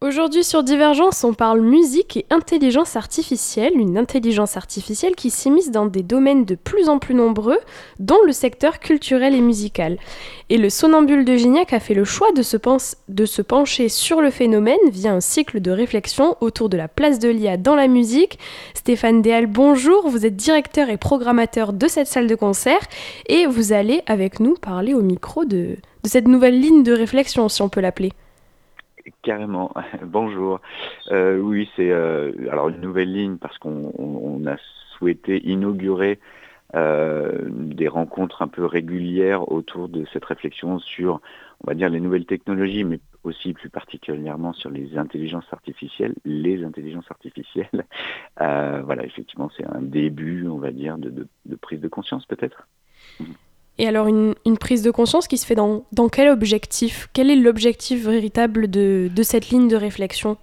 Aujourd'hui sur Divergence, on parle musique et intelligence artificielle, une intelligence artificielle qui s'immisce dans des domaines de plus en plus nombreux, dont le secteur culturel et musical. Et le Somnambule de Gignac a fait le choix de se pencher sur le phénomène via un cycle de réflexion autour de la place de l'IA dans la musique. Stéphane Déal, bonjour, vous êtes directeur et programmateur de cette salle de concert et vous allez avec nous parler au micro de cette nouvelle ligne de réflexion, si on peut l'appeler. Carrément, bonjour. Oui, c'est alors une nouvelle ligne parce qu'on a souhaité inaugurer des rencontres un peu régulières autour de cette réflexion sur, on va dire, les nouvelles technologies, mais aussi plus particulièrement sur les intelligences artificielles, voilà, effectivement, c'est un début, on va dire, de prise de conscience peut-être. Et alors une prise de conscience qui se fait dans quel objectif? Quel est l'objectif véritable de cette ligne de réflexion?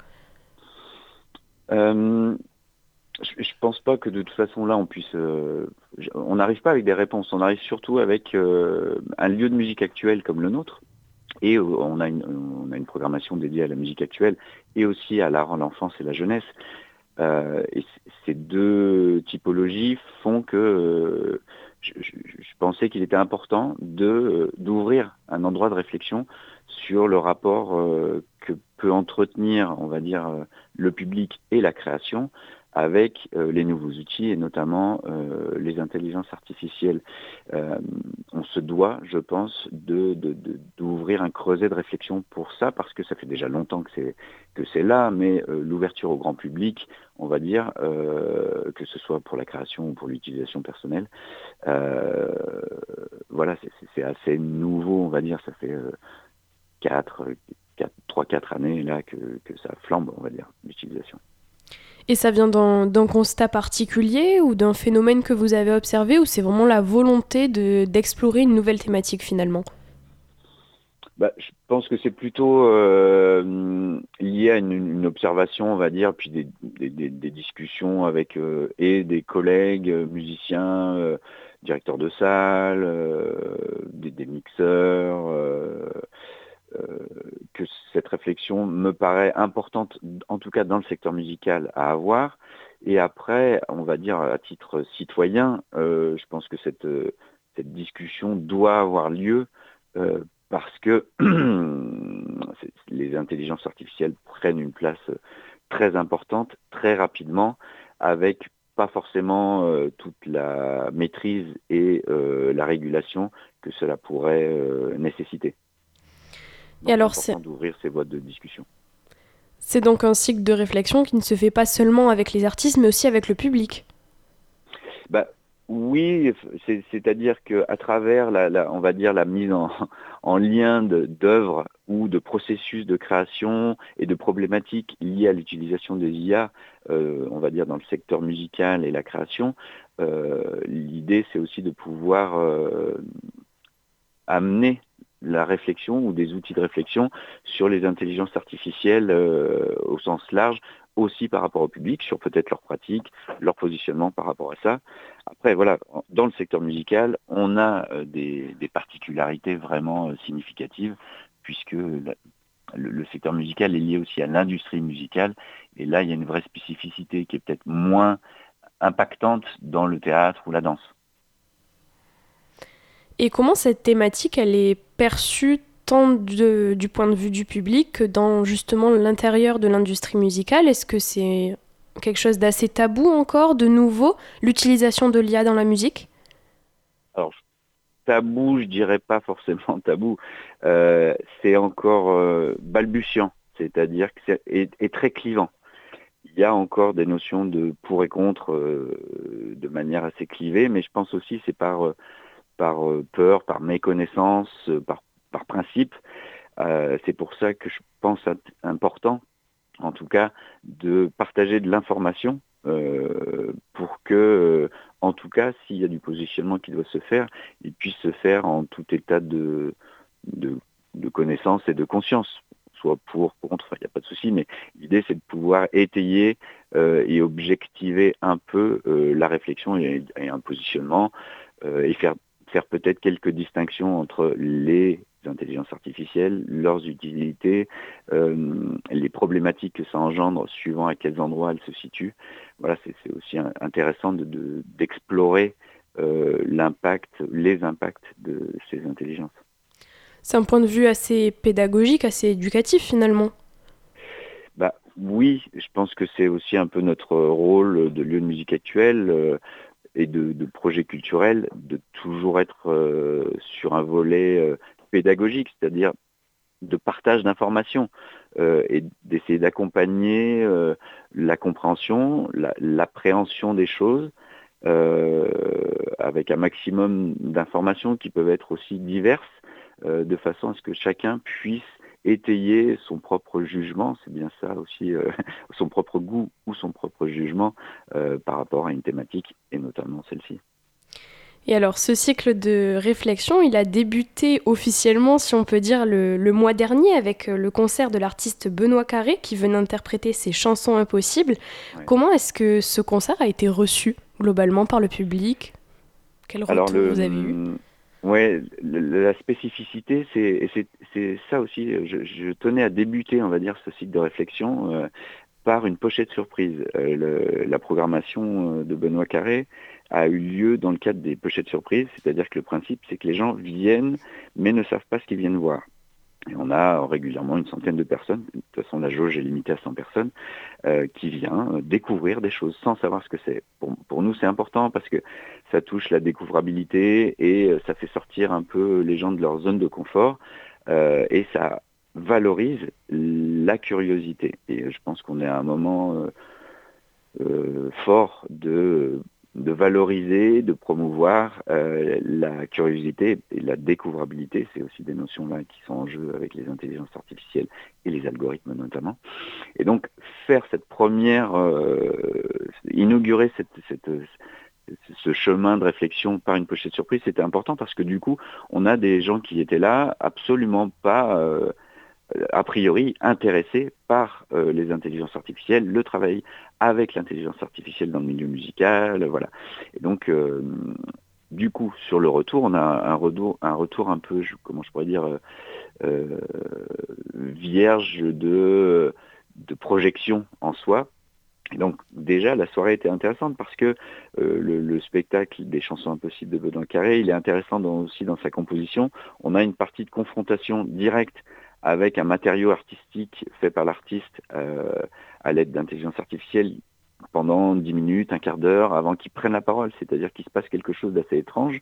Euh, je pense pas que de toute façon là on puisse. On n'arrive pas avec des réponses. On arrive surtout avec un lieu de musique actuel comme le nôtre. Et on a une programmation dédiée à la musique actuelle et aussi à l'art, l'enfance et la jeunesse. Et ces deux typologies font que je pensais qu'il était important d'ouvrir un endroit de réflexion sur le rapport que peut entretenir, on va dire, le public et la création avec les nouveaux outils et notamment les intelligences artificielles. Euh, on se doit, je pense, d'ouvrir un creuset de réflexion pour ça, parce que ça fait déjà longtemps que c'est là, mais l'ouverture au grand public, on va dire, que ce soit pour la création ou pour l'utilisation personnelle, euh, voilà, c'est assez nouveau, on va dire, ça fait 3-4 années là que ça flambe, on va dire, l'utilisation. Et ça vient d'un constat particulier ou d'un phénomène que vous avez observé ou c'est vraiment la volonté d'explorer une nouvelle thématique finalement? Bah, je pense que c'est plutôt lié à une observation, on va dire, puis des discussions avec et des collègues musiciens, directeurs de salle, des mixeurs, euh, que cette réflexion me paraît importante, en tout cas dans le secteur musical, à avoir. Et après, on va dire à titre citoyen, je pense que cette discussion doit avoir lieu parce que les intelligences artificielles prennent une place très importante, très rapidement, avec pas forcément toute la maîtrise et la régulation que cela pourrait nécessiter. Et Donc c'est alors important d'ouvrir ces voies de discussion. c'est donc un cycle de réflexion qui ne se fait pas seulement avec les artistes mais aussi avec le public. Bah, oui, c'est-à-dire qu'à travers on va dire la mise en lien d'œuvres ou de processus de création et de problématiques liées à l'utilisation des IA, on va dire dans le secteur musical et la création, l'idée c'est aussi de pouvoir amener la réflexion ou des outils de réflexion sur les intelligences artificielles au sens large, aussi par rapport au public, sur peut-être leurs pratiques, leur positionnement par rapport à ça. Après, voilà, dans le secteur musical, on a des particularités vraiment significatives, puisque le secteur musical est lié aussi à l'industrie musicale, et là, il y a une vraie spécificité qui est peut-être moins impactante dans le théâtre ou la danse. Et comment cette thématique elle est perçue tant du point de vue du public que dans justement l'intérieur de l'industrie musicale? Est-ce que c'est quelque chose d'assez tabou encore, de nouveau, l'utilisation de l'IA dans la musique? Alors, tabou, je dirais pas forcément tabou, c'est encore balbutiant, c'est-à-dire que est très clivant. Il y a encore des notions de pour et contre de manière assez clivée, mais je pense aussi c'est par peur, par méconnaissance, par principe. C'est pour ça que je pense important, en tout cas, de partager de l'information pour que, en tout cas, s'il y a du positionnement qui doit se faire, il puisse se faire en tout état de, de connaissance et de conscience. Soit pour, contre, il n'y a pas de souci, mais l'idée c'est de pouvoir étayer et objectiver un peu la réflexion et un positionnement et faire peut-être quelques distinctions entre les intelligences artificielles, leurs utilités, les problématiques que ça engendre suivant à quels endroits elles se situent. Voilà, c'est aussi intéressant d'explorer les impacts de ces intelligences. C'est un point de vue assez pédagogique, assez éducatif finalement. Bah, oui, je pense que c'est aussi un peu notre rôle de lieu de musique actuelle et de projet culturel, de toujours être sur un volet pédagogique, c'est-à-dire de partage d'informations et d'essayer d'accompagner la compréhension, l'appréhension des choses euh, avec un maximum d'informations qui peuvent être aussi diverses, de façon à ce que chacun puisse étayer son propre jugement, c'est bien ça aussi, son propre goût ou son propre jugement par rapport à une thématique, et notamment celle-ci. Et alors, ce cycle de réflexion, il a débuté officiellement, si on peut dire, le mois dernier avec le concert de l'artiste Benoît Carré qui venait interpréter ses chansons impossibles. Ouais. Comment est-ce que ce concert a été reçu globalement par le public? Quel Alors retour vous avez eu? ouais, la spécificité, c'est ça aussi. Je tenais à débuter, on va dire, ce cycle de réflexion par une pochette surprise. La programmation de Benoît Carré a eu lieu dans le cadre des pochettes surprises, c'est-à-dire que le principe, c'est que les gens viennent, mais ne savent pas ce qu'ils viennent voir. Et on a régulièrement une centaine de personnes, de toute façon la jauge est limitée à 100 personnes, qui vient découvrir des choses sans savoir ce que c'est. Pour nous, c'est important parce que ça touche la découvrabilité et ça fait sortir un peu les gens de leur zone de confort et ça valorise la curiosité. Et je pense qu'on est à un moment fort de valoriser, de promouvoir la curiosité et la découvrabilité. C'est aussi des notions-là qui sont en jeu avec les intelligences artificielles et les algorithmes notamment. Et donc, faire cette première, inaugurer ce chemin de réflexion par une pochette surprise, c'était important parce que du coup, on a des gens qui étaient là, absolument pas a priori intéressés par les intelligences artificielles, le travail avec l'intelligence artificielle dans le milieu musical, voilà. Et donc, du coup, sur le retour, on a un retour un peu, comment je pourrais dire, euh, vierge de projection en soi. Et donc déjà, la soirée était intéressante parce que le spectacle des chansons impossibles de Benoît Carré, il est intéressant aussi dans sa composition. On a une partie de confrontation directe avec un matériau artistique fait par l'artiste à l'aide d'intelligence artificielle pendant 10 minutes, un quart d'heure, avant qu'il prenne la parole, c'est-à-dire qu'il se passe quelque chose d'assez étrange,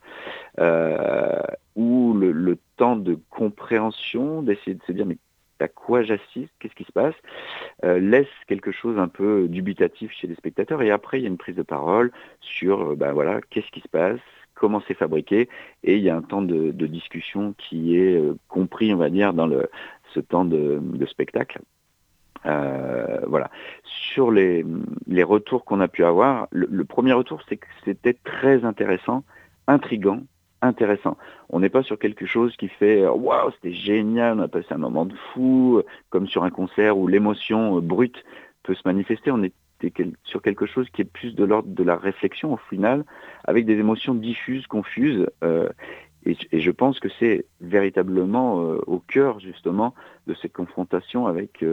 où le temps de compréhension, d'essayer de se dire mais à quoi j'assiste, qu'est-ce qui se passe, laisse quelque chose un peu dubitatif chez les spectateurs. Et après, il y a une prise de parole sur, voilà, qu'est-ce qui se passe, comment c'est fabriqué. Et il y a un temps de discussion qui est compris, on va dire, dans ce temps de spectacle. Voilà. Sur les retours qu'on a pu avoir, le premier retour, c'est que c'était très intéressant, intriguant, intéressant. On n'est pas sur quelque chose qui fait waouh, c'était génial, on a passé un moment de fou, comme sur un concert où l'émotion brute peut se manifester. On était sur quelque chose qui est plus de l'ordre de la réflexion au final, avec des émotions diffuses, confuses. Et je pense que c'est véritablement au cœur justement de cette confrontation avec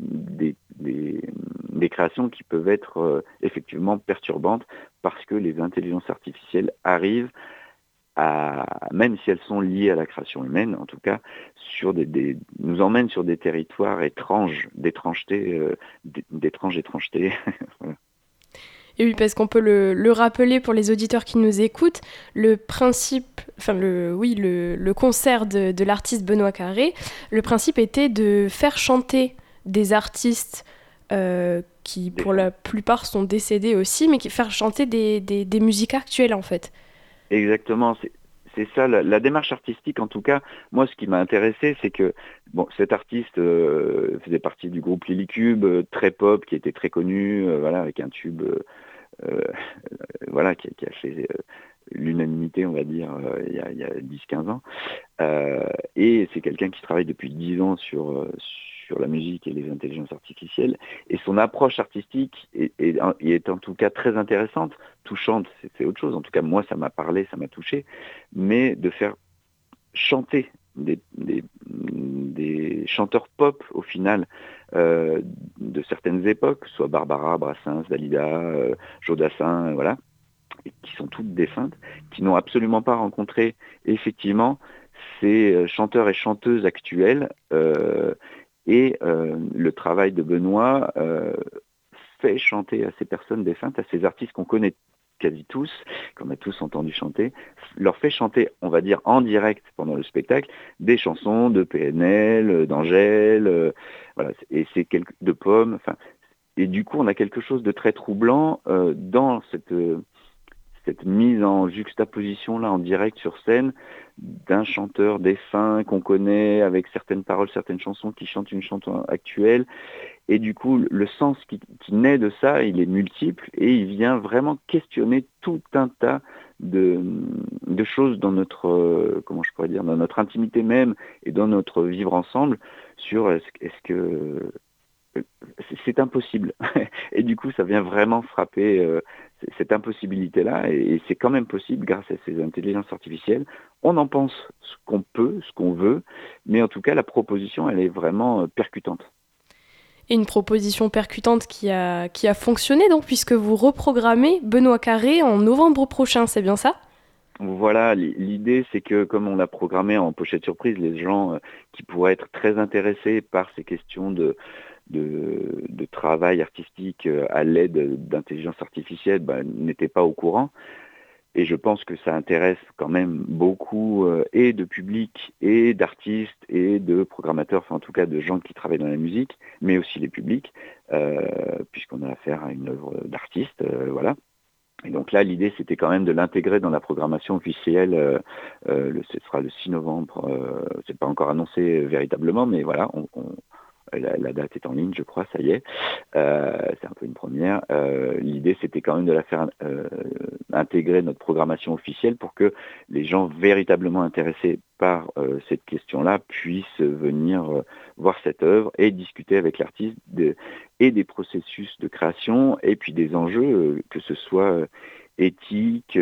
des créations qui peuvent être effectivement perturbantes parce que les intelligences artificielles arrivent même si elles sont liées à la création humaine, en tout cas, nous emmènent sur des territoires étranges, d'étrangeté. Voilà. Et oui, parce qu'on peut le rappeler pour les auditeurs qui nous écoutent, le principe, enfin le concert de l'artiste Benoît Carré, le principe était de faire chanter des artistes qui pour la plupart sont décédés aussi, mais qui faire chanter des musiques actuelles en fait. Exactement, c'est ça, la démarche artistique en tout cas. Moi, ce qui m'a intéressé, c'est que bon, cet artiste faisait partie du groupe Lily Cube, très pop, qui était très connu, voilà, avec un tube voilà, qui a fait l'unanimité, on va dire, il y a 10-15 ans. Et c'est quelqu'un qui travaille depuis 10 ans sur la musique et les intelligences artificielles. Et son approche artistique est en tout cas très intéressante, touchante, c'est autre chose. En tout cas, moi, ça m'a parlé, ça m'a touché. Mais de faire chanter des chanteurs pop au final de certaines époques, soit Barbara, Brassens, Dalida, Jodassin, voilà, et qui sont toutes défuntes, qui n'ont absolument pas rencontré effectivement ces chanteurs et chanteuses actuels. Le travail de Benoît fait chanter à ces personnes défuntes, à ces artistes qu'on connaît quasi tous, qu'on a tous entendu chanter, leur fait chanter, on va dire en direct pendant le spectacle, des chansons de PNL, d'Angèle, voilà, et c'est de Pommes, enfin, et du coup on a quelque chose de très troublant dans cette mise en juxtaposition là en direct sur scène d'un chanteur défunt qu'on connaît avec certaines paroles, certaines chansons qui chantent une chanson actuelle. Et du coup, le sens qui naît de ça, il est multiple et il vient vraiment questionner tout un tas de choses dans notre, comment je pourrais dire, dans notre intimité même et dans notre vivre ensemble sur est-ce que c'est impossible. Et du coup, ça vient vraiment frapper cette impossibilité-là et c'est quand même possible grâce à ces intelligences artificielles. On en pense ce qu'on peut, ce qu'on veut, mais en tout cas, la proposition, elle est vraiment percutante. Et une proposition percutante qui a fonctionné donc, puisque vous reprogrammez Benoît Carré en novembre prochain, c'est bien ça? Voilà, l'idée c'est que comme on l'a programmé en pochette surprise, les gens qui pourraient être très intéressés par ces questions de travail artistique à l'aide d'intelligence artificielle n'étaient pas au courant. Et je pense que ça intéresse quand même beaucoup et de public et d'artistes et de programmateurs, enfin en tout cas de gens qui travaillent dans la musique, mais aussi les publics, puisqu'on a affaire à une œuvre d'artiste, voilà. Et donc là, l'idée, c'était quand même de l'intégrer dans la programmation officielle. Ce sera le 6 novembre. C'est pas encore annoncé véritablement, mais voilà, la date est en ligne, je crois, ça y est. C'est un peu une première. L'idée, c'était quand même de la faire intégrer notre programmation officielle pour que les gens véritablement intéressés par cette question-là puissent venir voir cette œuvre et discuter avec l'artiste et des processus de création et puis des enjeux, que ce soit éthique,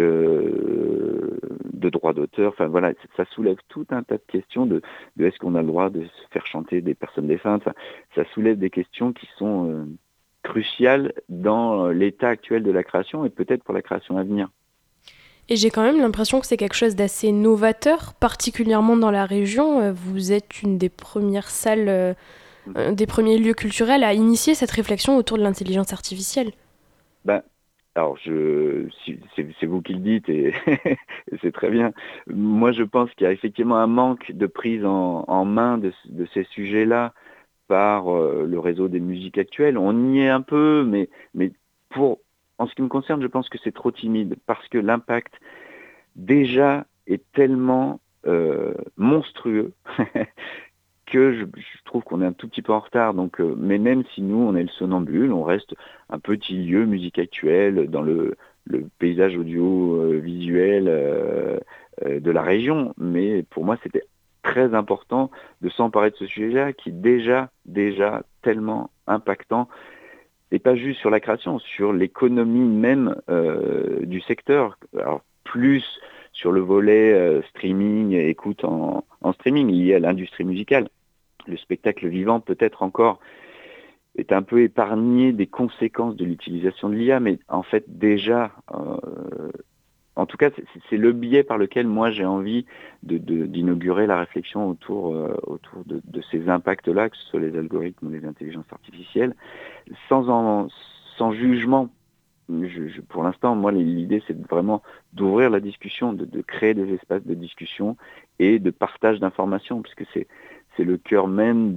de droit d'auteur, enfin voilà, ça soulève tout un tas de questions de est-ce qu'on a le droit de se faire chanter des personnes défuntes, enfin, ça soulève des questions qui sont cruciales dans l'état actuel de la création et peut-être pour la création à venir. Et j'ai quand même l'impression que c'est quelque chose d'assez novateur, particulièrement dans la région. Vous êtes une des premières salles, des premiers lieux culturels à initier cette réflexion autour de l'intelligence artificielle. Ben, alors, c'est vous qui le dites et, et c'est très bien. Moi, je pense qu'il y a effectivement un manque de prise en main de ces sujets-là par le réseau des musiques actuelles. On y est un peu, mais en ce qui me concerne, je pense que c'est trop timide parce que l'impact déjà est tellement monstrueux que je trouve qu'on est un tout petit peu en retard. Donc, mais même si nous, on est le somnambule, on reste un petit lieu musique actuelle dans le paysage audiovisuel de la région. Mais pour moi, c'était très important de s'emparer de ce sujet-là qui est déjà tellement impactant et pas juste sur la création, sur l'économie même du secteur. Alors, plus sur le volet streaming, écoute en streaming lié à l'industrie musicale. Le spectacle vivant peut-être encore est un peu épargné des conséquences de l'utilisation de l'IA, mais en fait déjà, en tout cas, c'est le biais par lequel moi j'ai envie d'inaugurer la réflexion autour de ces impacts-là, que ce soit les algorithmes ou les intelligences artificielles, sans jugement. Pour l'instant, moi, l'idée, c'est vraiment d'ouvrir la discussion, de créer des espaces de discussion et de partage d'informations, puisque c'est le cœur même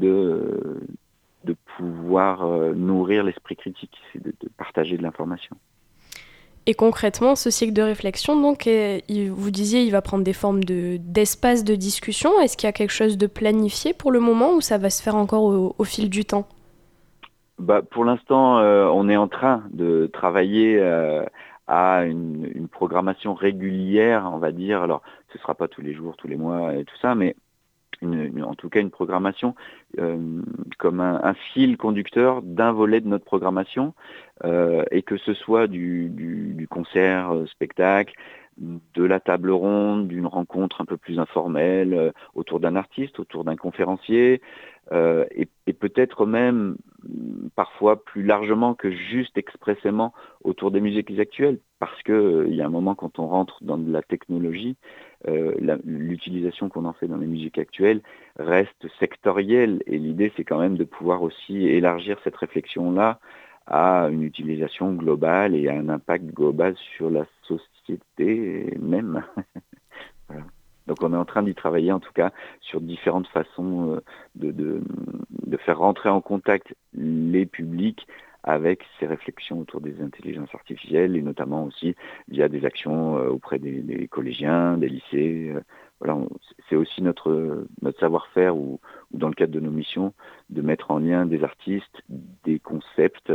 de pouvoir nourrir l'esprit critique, c'est de partager de l'information. Et concrètement, ce cycle de réflexion, donc, vous disiez, il va prendre des formes d'espace de discussion. Est-ce qu'il y a quelque chose de planifié pour le moment ou ça va se faire encore au fil du temps ? Pour l'instant, on est en train de travailler à une programmation régulière, on va dire. Alors, ce ne sera pas tous les jours, tous les mois et tout ça, mais en tout cas une programmation comme un fil conducteur d'un volet de notre programmation et que ce soit du concert, spectacle, de la table ronde, d'une rencontre un peu plus informelle autour d'un artiste, autour d'un conférencier, et peut-être même parfois plus largement que juste expressément autour des musiques actuelles, parce que il y a un moment quand on rentre dans de la technologie, l'utilisation qu'on en fait dans les musiques actuelles reste sectorielle, et l'idée c'est quand même de pouvoir aussi élargir cette réflexion-là à une utilisation globale et à un impact global sur la société même. Voilà. Donc on est en train d'y travailler en tout cas sur différentes façons de faire rentrer en contact les publics avec ces réflexions autour des intelligences artificielles et notamment aussi via des actions auprès des collégiens, des lycées. Voilà, c'est aussi notre savoir-faire ou dans le cadre de nos missions de mettre en lien des artistes, des concepts,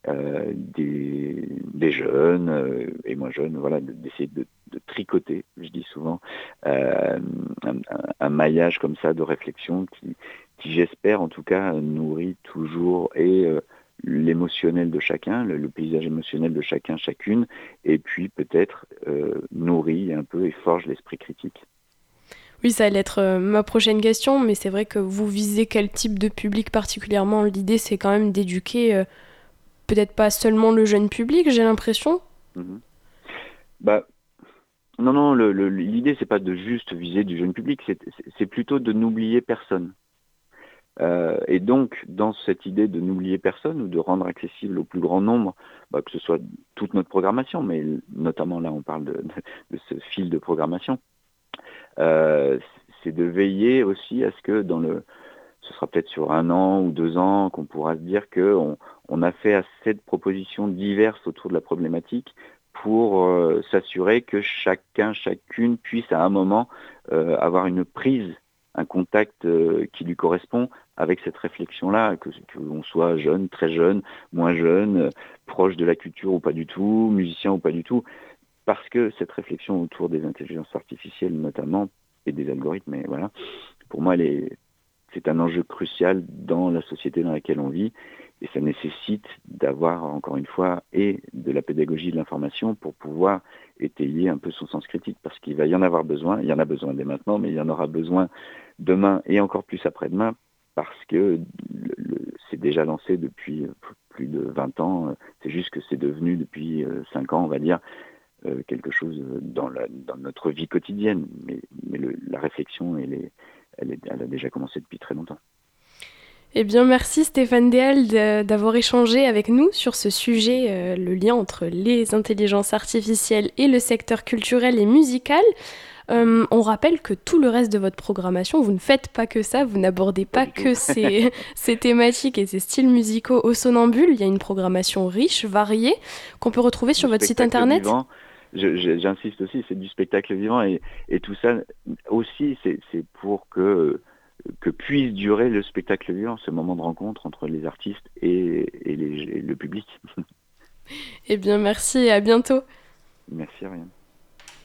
des jeunes et moins jeunes, voilà, d'essayer de tricoter, je dis souvent, un maillage comme ça de réflexion qui j'espère en tout cas nourrit toujours et l'émotionnel de chacun, le paysage émotionnel de chacun, chacune, et puis peut-être nourrit un peu et forge l'esprit critique. Oui, ça allait être ma prochaine question, mais c'est vrai que vous visez quel type de public particulièrement? L'idée, c'est quand même d'éduquer peut-être pas seulement le jeune public, j'ai l'impression. Mm-hmm. Bah, non, l'idée c'est pas de juste viser du jeune public, c'est plutôt de n'oublier personne. Et donc, dans cette idée de n'oublier personne ou de rendre accessible au plus grand nombre, que ce soit toute notre programmation, mais notamment là on parle de ce fil de programmation, euh, c'est de veiller aussi à ce que ce sera peut-être sur 1 an ou 2 ans qu'on pourra se dire qu'on a fait assez de propositions diverses autour de la problématique pour s'assurer que chacun, chacune puisse à un moment avoir une prise, un contact qui lui correspond avec cette réflexion-là, que l'on soit jeune, très jeune, moins jeune, proche de la culture ou pas du tout, musicien ou pas du tout, parce que cette réflexion autour des intelligences artificielles notamment, et des algorithmes, et voilà, pour moi, c'est un enjeu crucial dans la société dans laquelle on vit, et ça nécessite d'avoir, encore une fois, et de la pédagogie de l'information pour pouvoir étayer un peu son sens critique, parce qu'il va y en avoir besoin, il y en a besoin dès maintenant, mais il y en aura besoin demain et encore plus après-demain, parce que c'est déjà lancé depuis plus de 20 ans, c'est juste que c'est devenu depuis 5 ans, on va dire, quelque chose dans notre vie quotidienne, mais la réflexion, elle a déjà commencé depuis très longtemps. Eh bien, merci Stéphane Déal d'avoir échangé avec nous sur ce sujet, le lien entre les intelligences artificielles et le secteur culturel et musical. On rappelle que tout le reste de votre programmation, vous ne faites pas que ça, vous n'abordez pas que ces thématiques et ces styles musicaux au Sonambule. Il y a une programmation riche, variée, qu'on peut retrouver sur votre site internet. Vivant. J'insiste aussi, c'est du spectacle vivant et tout ça aussi, c'est pour que puisse durer le spectacle vivant, ce moment de rencontre entre les artistes et le public. Eh bien, merci et à bientôt. Merci, Ariane.